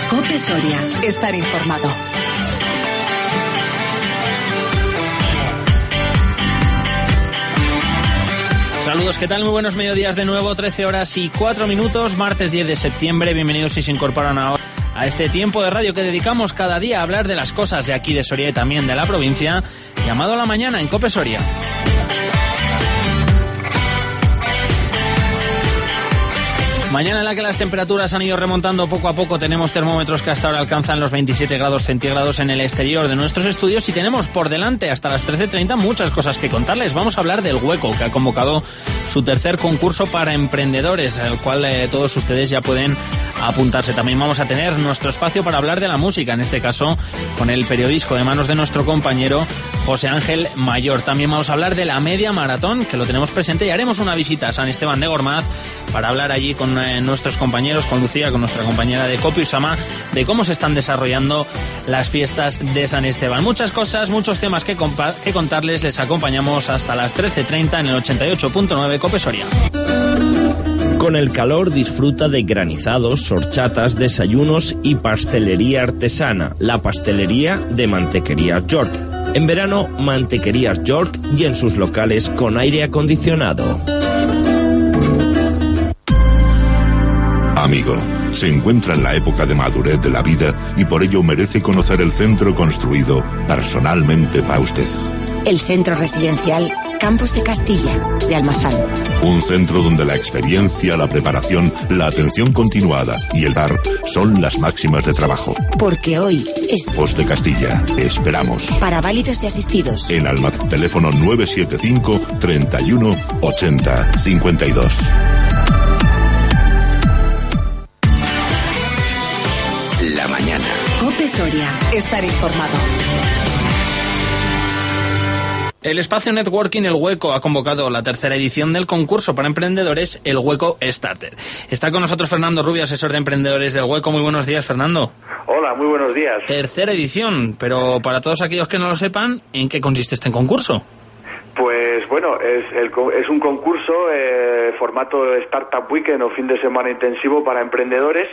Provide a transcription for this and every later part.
COPE Soria. Estar informado. Saludos, ¿qué tal? Muy buenos mediodías de nuevo, 13 horas y 4 minutos, martes 10 de septiembre. Bienvenidos si se incorporan ahora a este tiempo de radio que dedicamos cada día a hablar de las cosas de aquí de Soria y también de la provincia, llamado a la mañana en COPE Soria. Mañana en la que las temperaturas han ido remontando poco a poco, tenemos termómetros que hasta ahora alcanzan los 27 grados centígrados en el exterior de nuestros estudios y tenemos por delante hasta las 13:30 muchas cosas que contarles. Vamos a hablar del Hueco, que ha convocado su tercer concurso para emprendedores, al cual todos ustedes ya pueden apuntarse. También vamos a tener nuestro espacio para hablar de la música, en este caso con el periodisco de manos de nuestro compañero José Ángel Mayor. También vamos a hablar de la media maratón, que lo tenemos presente, y haremos una visita a San Esteban de Gormaz para hablar allí con nuestros compañeros, con Lucía, con nuestra compañera de COPE Usama, de cómo se están desarrollando las fiestas de San Esteban. Muchas cosas, muchos temas que contarles. Les acompañamos hasta las 13:30 en el 88.9 COPE Soria. Con el calor disfruta de granizados, horchatas, desayunos y pastelería artesana, la pastelería de Mantequerías York. En verano, Mantequerías York y en sus locales con aire acondicionado. Amigo, se encuentra en la época de madurez de la vida y por ello merece conocer el centro construido personalmente para usted. El Centro Residencial Campos de Castilla, de Almazán. Un centro donde la experiencia, la preparación, la atención continuada y el dar son las máximas de trabajo. Porque hoy es Campos de Castilla. Esperamos. Para válidos y asistidos. En Almazán, teléfono 975 31 80 52. La mañana. COPE Soria. Estar informado. El espacio Networking El Hueco ha convocado la tercera edición del concurso para emprendedores El Hueco Starter. Está con nosotros Fernando Rubio, asesor de emprendedores del Hueco. Muy buenos días, Fernando. Hola, muy buenos días. Tercera edición, pero para todos aquellos que no lo sepan, ¿en qué consiste este concurso? Pues bueno, es un concurso formato Startup Weekend o fin de semana intensivo para emprendedores.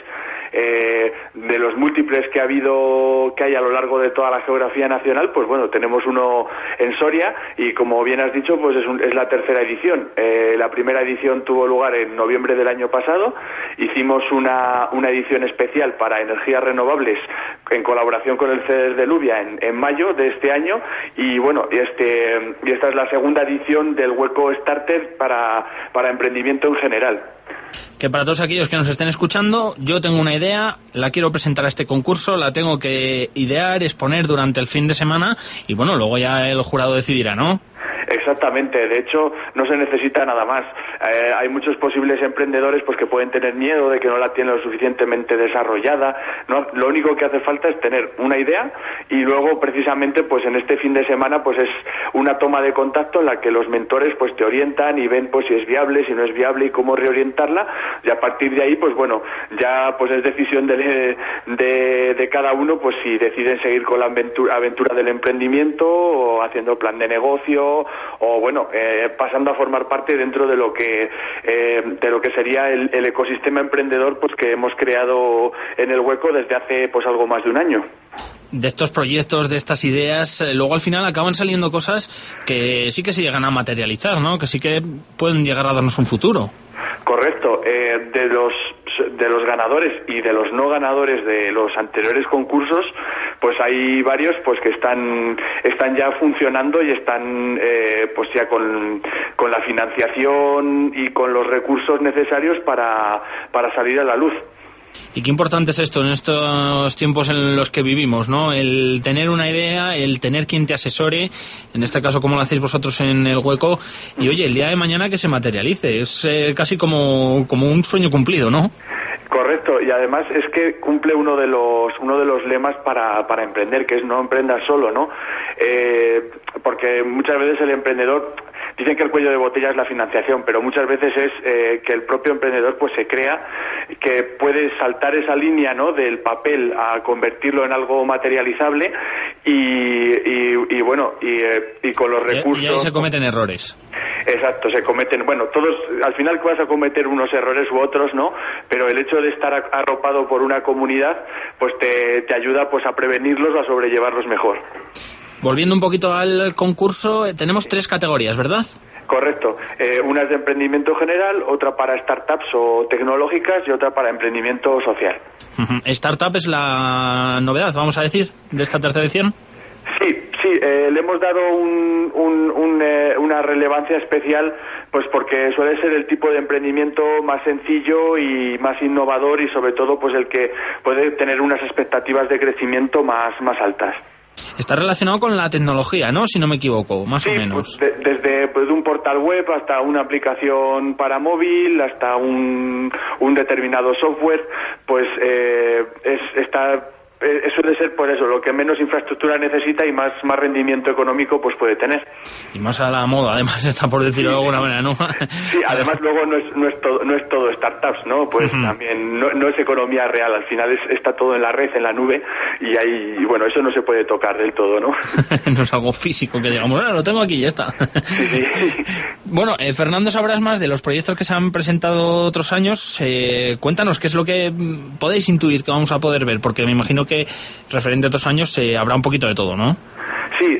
De los múltiples que hay a lo largo de toda la geografía nacional, pues bueno, tenemos uno en Soria y como bien has dicho, pues es la tercera edición. La primera edición tuvo lugar en noviembre del año pasado. Hicimos una edición especial para energías renovables en colaboración con el CEDER de Lubia en mayo de este año y bueno, y esta es la segunda edición del Hueco Starter para emprendimiento en general. Que para todos aquellos que nos estén escuchando, yo tengo una idea, la quiero presentar a este concurso, la tengo que idear, exponer durante el fin de semana y bueno, luego ya el jurado decidirá, ¿no? Exactamente, de hecho no se necesita nada más. Hay muchos posibles emprendedores pues que pueden tener miedo de que no la tienen lo suficientemente desarrollada. No, lo único que hace falta es tener una idea y luego precisamente pues en este fin de semana pues es una toma de contacto en la que los mentores pues te orientan y ven pues si es viable, si no es viable y cómo reorientarla, y a partir de ahí pues bueno, ya pues es decisión de cada uno pues si deciden seguir con la aventura del emprendimiento o haciendo plan de negocio o bueno, pasando a formar parte dentro de lo que sería el ecosistema emprendedor pues que hemos creado en el Hueco desde hace pues algo más de un año. De estos proyectos, de estas ideas, luego al final acaban saliendo cosas que sí que se llegan a materializar, ¿no? Que sí que pueden llegar a darnos un futuro. Correcto. De los ganadores y de los no ganadores de los anteriores concursos, pues hay varios pues que están ya funcionando y están pues ya con la financiación y con los recursos necesarios para salir a la luz. Y qué importante es esto en estos tiempos en los que vivimos, ¿no? El tener una idea, el tener quien te asesore, en este caso como lo hacéis vosotros en el Hueco, y oye, el día de mañana que se materialice, es casi como un sueño cumplido, ¿no? Correcto, y además es que cumple uno de los lemas para emprender, que es no emprendas solo, ¿no? Porque muchas veces el emprendedor Dicen que el cuello de botella es la financiación, pero muchas veces es que el propio emprendedor pues se crea que puede saltar esa línea, ¿no?, del papel a convertirlo en algo materializable y con los recursos. Y ahí se cometen errores. Exacto, se cometen, bueno, todos, al final vas a cometer unos errores u otros, ¿no? Pero el hecho de estar arropado por una comunidad, pues te ayuda pues a prevenirlos o a sobrellevarlos mejor. Volviendo un poquito al concurso, tenemos 3 categorías, ¿verdad? Correcto. Una es de emprendimiento general, otra para startups o tecnológicas y otra para emprendimiento social. Startup es la novedad, vamos a decir, de esta tercera edición. Sí, le hemos dado una relevancia especial, pues porque suele ser el tipo de emprendimiento más sencillo y más innovador y sobre todo pues el que puede tener unas expectativas de crecimiento más altas. Está relacionado con la tecnología, ¿no? Si no me equivoco, más o menos. Pues desde un portal web hasta una aplicación para móvil, hasta un determinado software, pues suele ser por eso, lo que menos infraestructura necesita y más rendimiento económico pues puede tener. Y más a la moda, además, está por decirlo de alguna manera, ¿no? Sí, además luego no es todo startups, ¿no? Pues también no es economía real, al final está todo en la red, en la nube, y bueno, eso no se puede tocar del todo, ¿no? No es algo físico que digamos, bueno, lo tengo aquí y ya está. Sí. Bueno, Fernando, sabrás más de los proyectos que se han presentado otros años. Cuéntanos qué es lo que podéis intuir que vamos a poder ver, porque me imagino que referente a otros años habrá un poquito de todo, ¿no? Sí,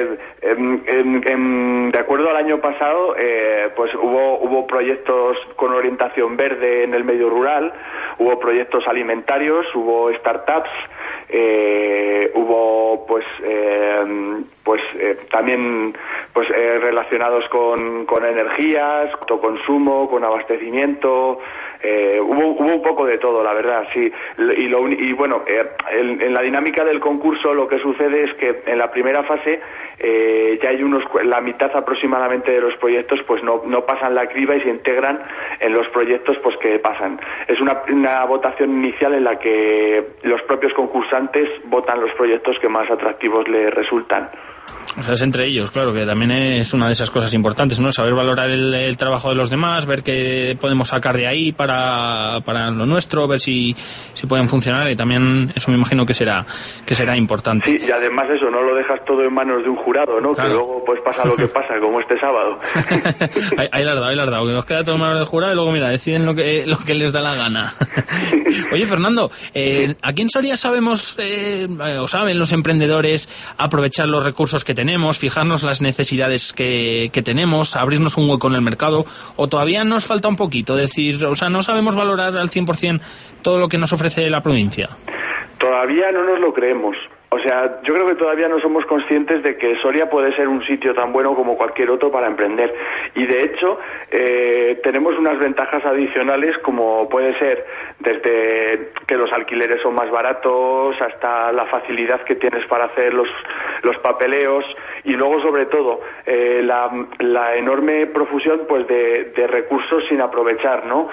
de acuerdo al año pasado, pues hubo proyectos con orientación verde en el medio rural, hubo proyectos alimentarios, hubo startups, hubo también relacionados con energías, autoconsumo, con abastecimiento. Hubo un poco de todo, la verdad, sí. En la dinámica del concurso lo que sucede es que en la primera fase ya hay la mitad aproximadamente de los proyectos pues no pasan la criba y se integran en los proyectos pues que pasan. Es una votación inicial en la que los propios concursantes votan los proyectos que más atractivos les resultan. O sea, es entre ellos, claro, que también es una de esas cosas importantes, ¿no? Saber valorar el trabajo de los demás, ver qué podemos sacar de ahí para lo nuestro, ver si pueden funcionar, y también eso me imagino que será importante. Sí, y además eso, no lo dejas todo en manos de un jurado, ¿no? Claro. Que luego pues pasa lo que pasa, como este sábado. Ahí la has dado, que nos queda todo en manos del jurado y luego, mira, deciden lo que les da la gana. Oye, Fernando, aquí en Soria sabemos, o saben los emprendedores, aprovechar los recursos que tenemos, fijarnos las necesidades que tenemos, abrirnos un hueco en el mercado, o todavía nos falta un poquito, decir, o sea, no sabemos valorar al 100% todo lo que nos ofrece la provincia. Todavía no nos lo creemos. O sea, yo creo que todavía no somos conscientes de que Soria puede ser un sitio tan bueno como cualquier otro para emprender. Y de hecho, tenemos unas ventajas adicionales como puede ser desde que los alquileres son más baratos hasta la facilidad que tienes para hacer los papeleos y luego sobre todo la enorme profusión pues de recursos sin aprovechar, ¿no?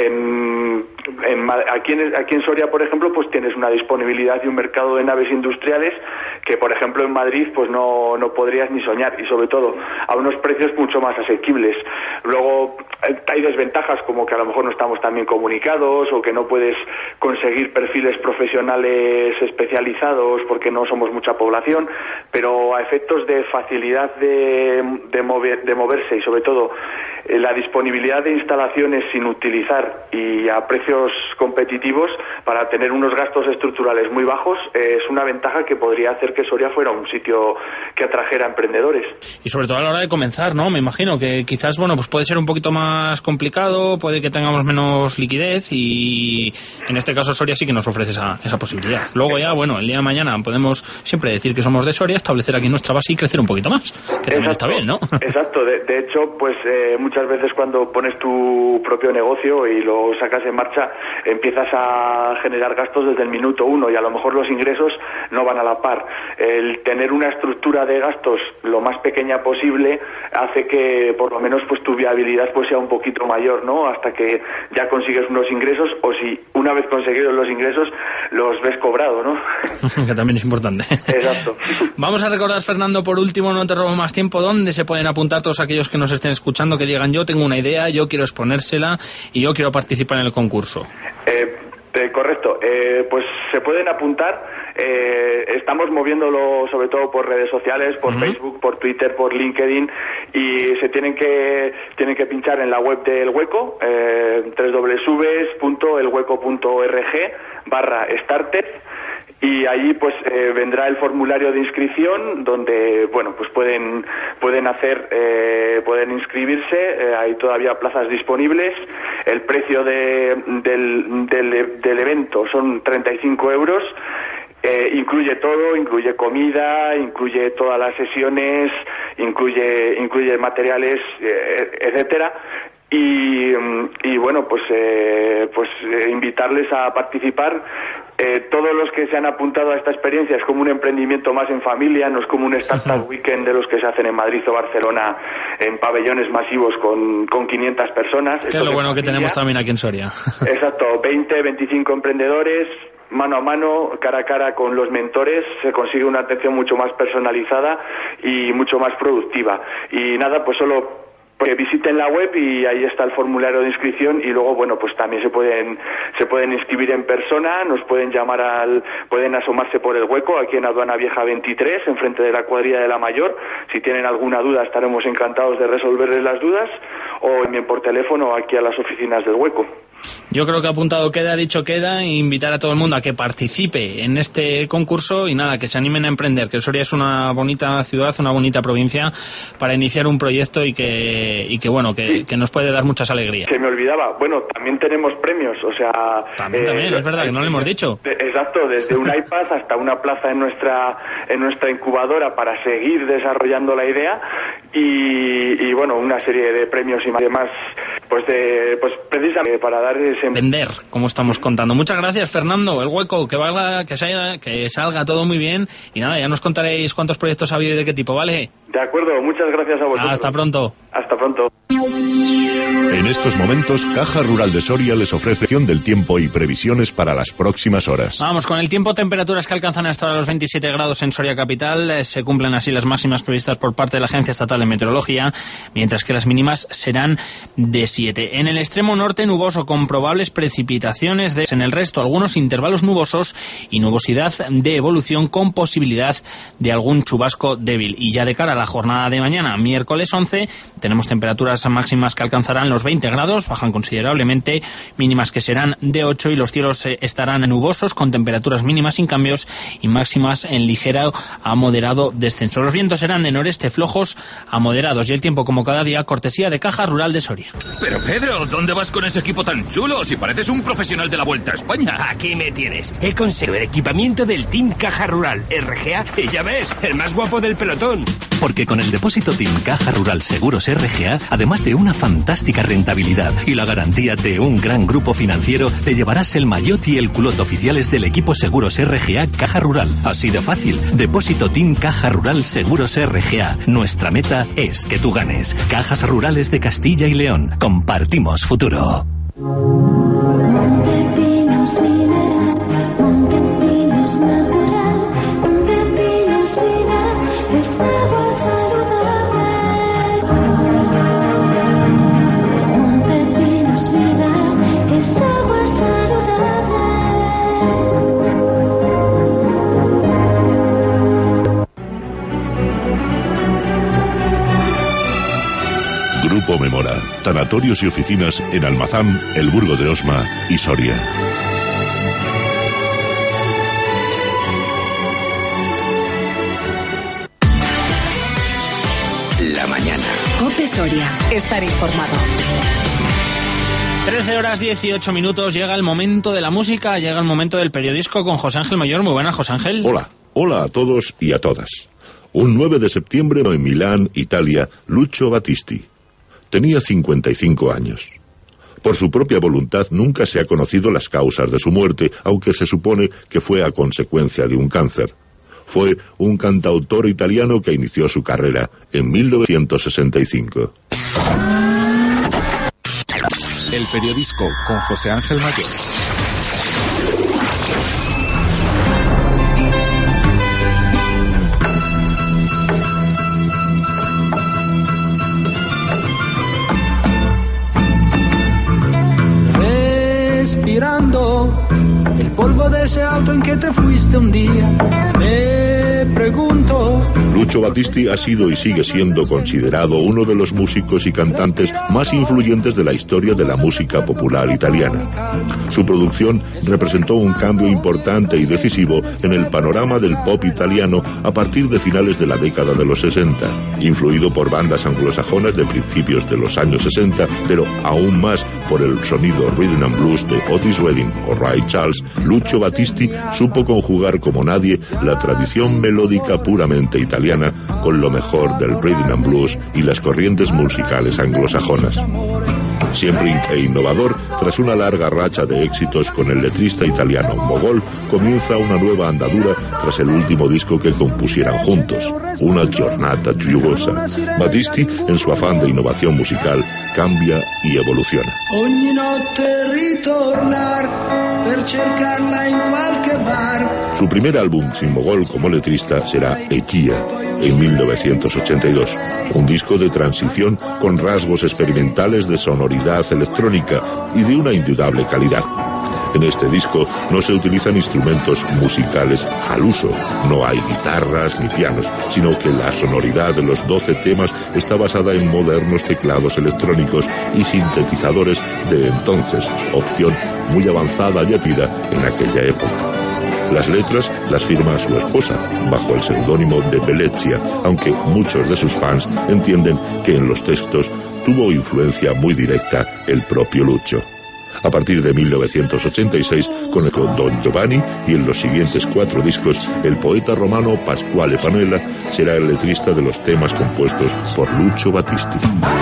Aquí en Soria, por ejemplo, pues tienes una disponibilidad y un mercado de naves industriales que, por ejemplo, en Madrid pues no podrías ni soñar, y sobre todo a unos precios mucho más asequibles. Luego hay desventajas como que a lo mejor no estamos tan bien comunicados o que no puedes conseguir perfiles profesionales especializados porque no somos mucha población, pero a efectos de facilidad de moverse y sobre todo la disponibilidad de instalaciones sin utilizar y a precios competitivos para tener unos gastos estructurales muy bajos, es una ventaja que podría hacer que Soria fuera un sitio que atrajera a emprendedores. Y sobre todo a la hora de comenzar, ¿no? Me imagino que quizás, bueno, pues puede ser un poquito más complicado, puede que tengamos menos liquidez, y en este caso Soria sí que nos ofrece esa posibilidad. Luego ya, bueno, el día de mañana podemos siempre decir que somos de Soria, establecer aquí nuestra base y crecer un poquito más, que también está bien, ¿no? Exacto, de hecho, pues muchas veces cuando pones tu propio negocio y lo sacas en marcha, empiezas a generar gastos desde el minuto 1 y a lo mejor los ingresos no van a la par. El tener una estructura de gastos lo más pequeña posible hace que por lo menos pues tu viabilidad pues sea un poquito mayor, ¿no? Hasta que ya consigues unos ingresos, o si una vez conseguidos los ingresos los ves cobrado, ¿no? Que también es importante. Exacto. Vamos a recordar, Fernando, por último, no te robo más tiempo, ¿dónde se pueden apuntar todos aquellos que nos estén escuchando, que digan yo tengo una idea, yo quiero exponérsela y yo quiero participar en el concurso? Correcto, pues se pueden apuntar Estamos moviéndolo sobre todo por redes sociales, por Facebook, por Twitter, por LinkedIn, y se tienen que pinchar en la web del Hueco, www.elhueco.org/starter, y allí pues vendrá el formulario de inscripción donde pues pueden inscribirse. Hay todavía plazas disponibles. El precio del evento son 35 euros. Incluye todo, incluye comida, incluye todas las sesiones, incluye materiales, etcétera. Y invitarles a participar. Todos los que se han apuntado a esta experiencia es como un emprendimiento más en familia, no es como un startup weekend de los que se hacen en Madrid o Barcelona en pabellones masivos con 500 personas. Que es lo bueno que tenemos también aquí en Soria. Exacto, 20-25 emprendedores, mano a mano, cara a cara con los mentores, se consigue una atención mucho más personalizada y mucho más productiva. Y nada, pues solo que visiten la web y ahí está el formulario de inscripción, y luego pues también se pueden inscribir en persona, nos pueden pueden asomarse por el Hueco aquí en Aduana Vieja 23, enfrente de la cuadrilla de la Mayor. Si tienen alguna duda estaremos encantados de resolverles las dudas, o también por teléfono aquí a las oficinas del Hueco. Yo creo que apuntado queda, dicho queda, e invitar a todo el mundo a que participe en este concurso y nada, que se animen a emprender, que Soria es una bonita ciudad, una bonita provincia para iniciar un proyecto y que nos puede dar muchas alegrías. Se me olvidaba, también tenemos premios, o sea... También, es verdad, que no lo hemos dicho. Exacto, desde un iPad hasta una plaza en nuestra incubadora para seguir desarrollando la idea, y una serie de premios y demás, precisamente para dar ese... Vender, como estamos contando. Muchas gracias, Fernando. El Hueco, que salga todo muy bien, y nada, ya nos contaréis cuántos proyectos ha habido y de qué tipo, ¿vale? De acuerdo, muchas gracias a vosotros. Hasta pronto. Hasta pronto. En estos momentos, Caja Rural de Soria les ofrece del tiempo y previsiones para las próximas horas. Vamos, con el tiempo, temperaturas que alcanzan hasta ahora los 27 grados en Soria capital. Se cumplen así las máximas previstas por parte de la Agencia Estatal de Meteorología, mientras que las mínimas serán de 7. En el extremo norte, nuboso con probables precipitaciones. En el resto, algunos intervalos nubosos y nubosidad de evolución con posibilidad de algún chubasco débil. Y ya de cara a la jornada de mañana, miércoles 11, tenemos temperaturas máximas que alcanzarán los 20 grados, bajan considerablemente, mínimas que serán de 8, y los cielos estarán nubosos con temperaturas mínimas sin cambios y máximas en ligero a moderado descenso. Los vientos serán de noreste flojos a moderados, y el tiempo, como cada día, cortesía de Caja Rural de Soria. Pero Pedro, ¿dónde vas con ese equipo tan chulo? Si pareces un profesional de la Vuelta a España. Aquí me tienes. He conseguido el equipamiento del Team Caja Rural RGA, y ya ves, el más guapo del pelotón. Porque con el depósito Team Caja Rural Seguros RGA, además de una fantástica rentabilidad y la garantía de un gran grupo financiero, te llevarás el maillot y el culot oficiales del equipo Seguros RGA Caja Rural. Así de fácil. Depósito Team Caja Rural Seguros RGA. Nuestra meta es que tú ganes. Cajas Rurales de Castilla y León. Compartimos futuro. Montepinos mineral, Montepinos natural, Montepinos vida, es agua saludable. Montepinos vida, es agua saludable. Grupo Memora, tanatorios y oficinas en Almazán, El Burgo de Osma y Soria. La mañana. COPE Soria. Estar informado. 13 horas 18 minutos, llega el momento de la música, llega el momento del periodisco con José Ángel Mayor. Muy buenas, José Ángel. Hola a todos y a todas. Un 9 de septiembre en Milán, Italia, Lucio Battisti. Tenía 55 años. Por su propia voluntad nunca se ha conocido las causas de su muerte, aunque se supone que fue a consecuencia de un cáncer. Fue un cantautor italiano que inició su carrera en 1965. El periodisco con José Ángel Mayor. Respirando pregunto, el polvo de ese auto en que te fuiste un día, me pregunto. Lucio Battisti ha sido y sigue siendo considerado uno de los músicos y cantantes más influyentes de la historia de la música popular italiana. Su producción representó un cambio importante y decisivo en el panorama del pop italiano a partir de finales de la década de los 60, influido por bandas anglosajonas de principios de los años 60, pero aún más por el sonido rhythm and blues de Otis Redding o Ray Charles. Lucio Battisti supo conjugar como nadie la tradición melódica puramente italiana con lo mejor del rhythm and blues y las corrientes musicales anglosajonas. Siempre innovador, tras una larga racha de éxitos con el letrista italiano Mogol, comienza una nueva andadura tras el último disco que compusieran juntos, Una giornata lluviosa. Battisti, en su afán de innovación musical, cambia y evoluciona. Ogni notte ritornar per cercarla in qualche bar. Su primer álbum sin Mogol como letrista será Ekia, en 1982, un disco de transición con rasgos experimentales de sonoridad electrónica y de una indudable calidad. En este disco no se utilizan instrumentos musicales al uso, no hay guitarras ni pianos, sino que la sonoridad de los 12 temas está basada en modernos teclados electrónicos y sintetizadores de entonces, opción muy avanzada y atida en aquella época. Las letras las firma su esposa, bajo el seudónimo de Bellezia, aunque muchos de sus fans entienden que en los textos tuvo influencia muy directa el propio Lucio. A partir de 1986, con Don Giovanni y en los siguientes 4 discos, el poeta romano Pasquale Panella será el letrista de los temas compuestos por Lucio Battisti.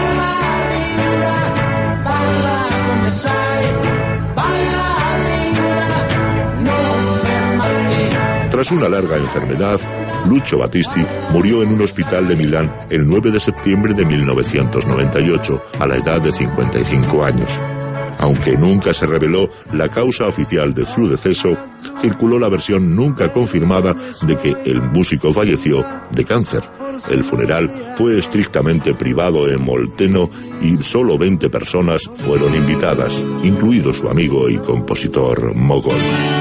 Tras una larga enfermedad, Lucio Battisti murió en un hospital de Milán el 9 de septiembre de 1998, a la edad de 55 años. Aunque nunca se reveló la causa oficial de su deceso, circuló la versión nunca confirmada de que el músico falleció de cáncer. El funeral fue estrictamente privado en Molteno y solo 20 personas fueron invitadas, incluido su amigo y compositor Mogol.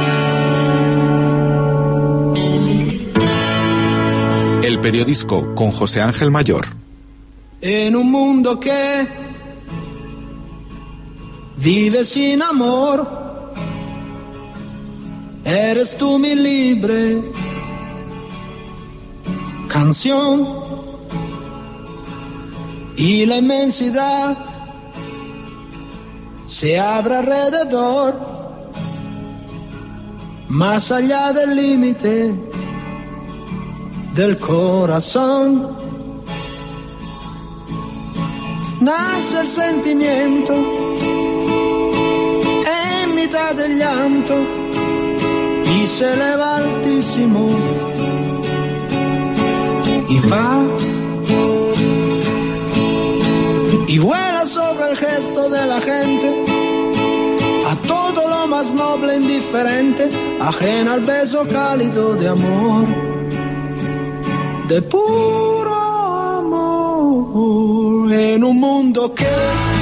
El periodisco con José Ángel Mayor. En un mundo que vive sin amor, eres tú mi libre canción, y la inmensidad se abre alrededor, más allá del límite del corazón. Nace el sentimiento en mitad del llanto y se eleva altísimo y va y vuela sobre el gesto de la gente, a todo lo más noble e indiferente, ajena al beso cálido de amor, de puro amor, en un mundo que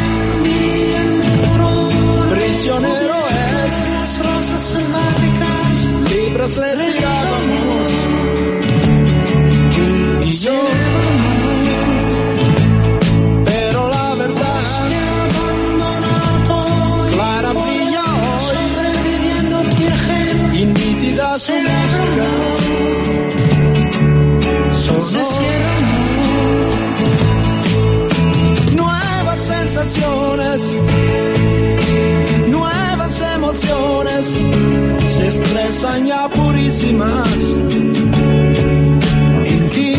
prisionero es, las rosas selváticas, libres respirábamos, y yo, pero la verdad, clara brilla hoy, y nítida su música, sonó. Nuevas sensaciones, nuevas emociones se expresan ya purísimas en ti.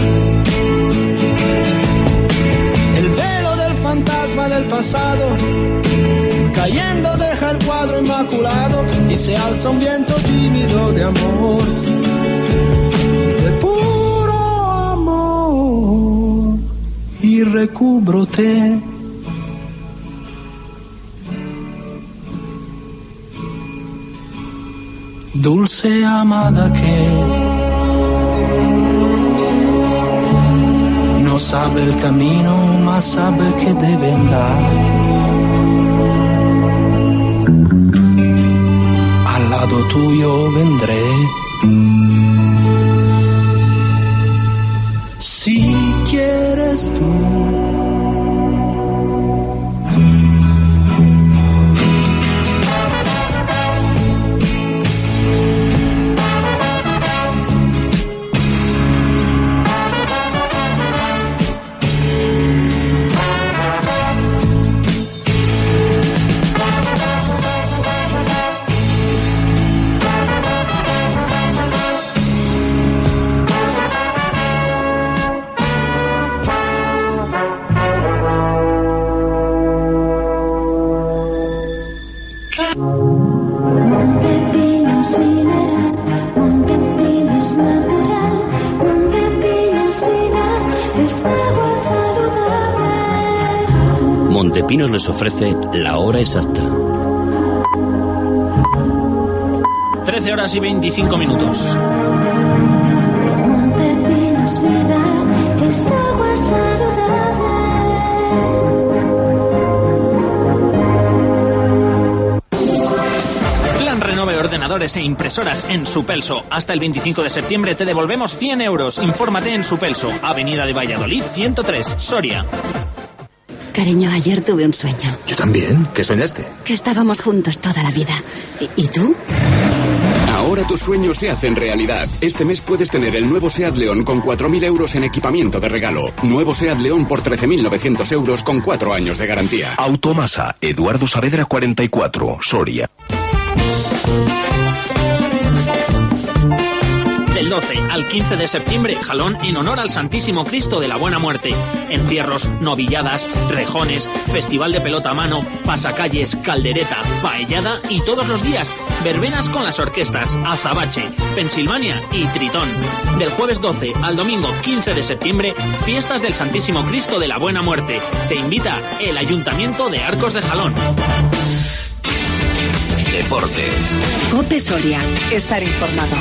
El velo del fantasma del pasado cayendo deja el cuadro inmaculado y se alza un viento tímido de amor, de puro amor, y recúbrote. Dulce amada que no sabe el camino, mas sabe que debe andar. lo tuyo vendré. Si quieres tú. Montepinos les ofrece la hora exacta. 13 horas y 25 minutos. Montepinos vida es agua saludable. Plan Renove ordenadores e impresoras en Supelso. Hasta el 25 de septiembre te devolvemos 100 euros. Infórmate en Supelso, Avenida de Valladolid 103, Soria. Cariño, ayer tuve un sueño. Yo también. ¿Qué soñaste? Que estábamos juntos toda la vida. ¿Y tú? Ahora tus sueños se hacen realidad. Este mes puedes tener el nuevo SEAT León con 4.000 euros en equipamiento de regalo. Nuevo SEAT León por 13.900 euros con 4 años de garantía. Automasa, Eduardo Saavedra 44, Soria. Del 12 al 15 de septiembre, jalón en honor al Santísimo Cristo de la Buena Muerte. Encierros, novilladas, rejones, festival de pelota a mano, pasacalles, caldereta, paellada y todos los días, verbenas con las orquestas Azabache, Pensilvania y Tritón. Del jueves 12 al domingo 15 de septiembre, fiestas del Santísimo Cristo de la Buena Muerte. Te invita el Ayuntamiento de Arcos de Jalón. Deportes. COPE Soria. Estar informado.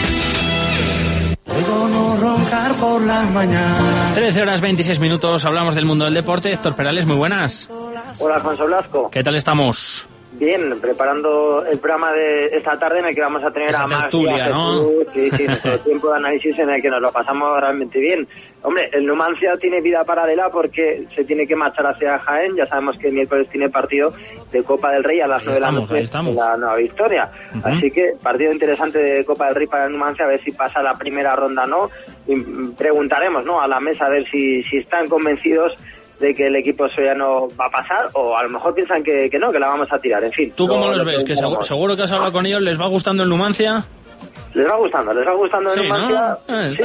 Puedo no roncar por las mañanas. 13 horas 26 minutos, hablamos del mundo del deporte. Héctor Perales, muy buenas. Hola, Alfonso Blasco. ¿Qué tal estamos? Bien, preparando el programa de esta tarde en el que vamos a tener esa a Max tertulia, ¿no? Sí, nuestro tiempo de análisis en el que nos lo pasamos realmente bien. Hombre, el Numancia tiene vida paralela porque se tiene que marchar hacia Jaén. Ya sabemos que el miércoles tiene partido de Copa del Rey a las 9 de la noche en la Nueva Victoria. Así que partido interesante de Copa del Rey para el Numancia, a ver si pasa la primera ronda o no. Y preguntaremos, ¿no?, a la mesa a ver si están convencidos de que el equipo soriano va a pasar, o a lo mejor piensan que no, que la vamos a tirar, en fin. ¿Tú cómo los ves? Que seguro que has hablado con ellos, ¿les va gustando el Numancia? Les va gustando el Numancia.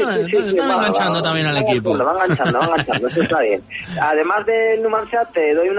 Están enganchando también al equipo. Lo van enganchando, eso está bien. Además del Numancia, te doy un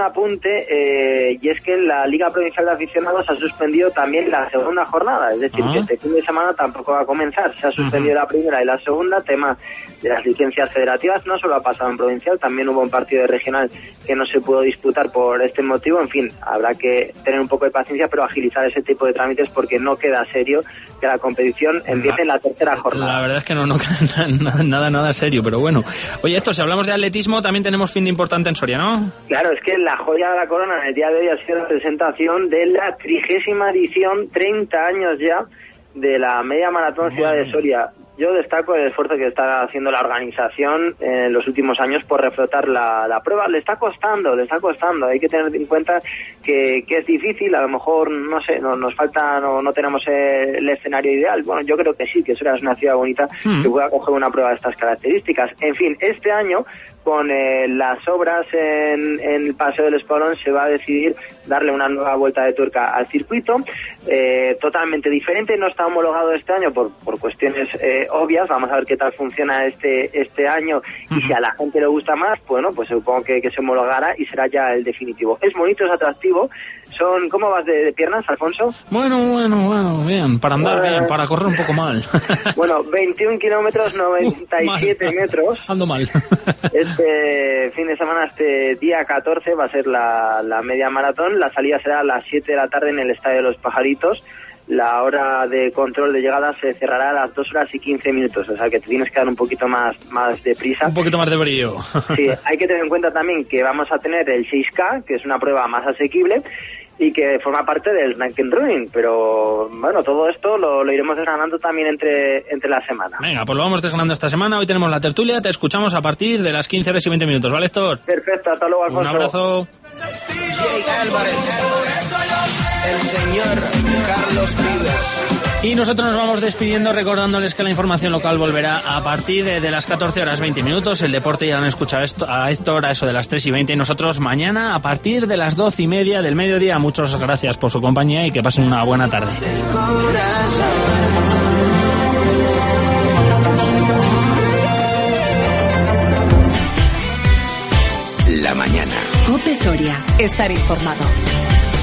apunte, y es que la Liga Provincial de Aficionados ha suspendido también la segunda jornada, es decir, que este fin de semana tampoco va a comenzar. Se ha suspendido la primera y la segunda, tema de las licencias federativas. No solo ha pasado en provincial, también hubo un partido de regional que no se pudo disputar por este motivo. En fin, habrá que tener un poco de paciencia, pero agilizar ese tipo de trámites porque no queda serio que la competición empiece en la tercera jornada. La verdad es que no queda nada serio, pero bueno. Oye, esto, si hablamos de atletismo, también tenemos fin de importante en Soria, ¿no? Claro, es que la joya de la corona en el día de hoy ha sido la presentación de la 30ª edición, 30 años ya, de la media maratón Ciudad de Soria. Yo destaco el esfuerzo que está haciendo la organización en los últimos años por reflotar la prueba. Le está costando. Hay que tener en cuenta que es difícil. A lo mejor, no sé, nos falta, no tenemos el escenario ideal. Bueno, yo creo que sí, que Soria es una ciudad bonita que pueda coger una prueba de estas características. En fin, este año, con las obras en el Paseo del Espolón, se va a decidir darle una nueva vuelta de tuerca al circuito, totalmente diferente. No está homologado este año por cuestiones obvias. Vamos a ver qué tal funciona este año, y si a la gente le gusta más, bueno, pues supongo que se homologará y será ya el definitivo. Es bonito, es atractivo. ¿Cómo vas de piernas, Alfonso? Bueno, bien, para andar bien, para correr un poco mal. Bueno, 21 kilómetros, 97 metros. Ando mal. Este fin de semana, este día 14, va a ser la media maratón. La salida será a las 7 de la tarde en el Estadio de los Pajaritos. La hora de control de llegada se cerrará a las 2 horas y 15 minutos, o sea que te tienes que dar un poquito más de prisa. Un poquito más de brillo. Sí, hay que tener en cuenta también que vamos a tener el 6K, que es una prueba más asequible, y que forma parte del Ranking Running, pero bueno, todo esto lo iremos desgranando también entre la semana. Venga, pues lo vamos desgranando esta semana. Hoy tenemos la tertulia, te escuchamos a partir de las 15 horas y 20 minutos, ¿vale, Héctor? Perfecto, hasta luego, Alfonso. Un abrazo. El señor Carlos Vives. Y nosotros nos vamos despidiendo recordándoles que la información local volverá a partir de las 14 horas 20 minutos. El deporte ya han escuchado a Héctor a eso de las 3 y 20. Y nosotros mañana a partir de las 12 y media del mediodía. Muchas gracias por su compañía y que pasen una buena tarde. La mañana. COPE Soria. Estar informado.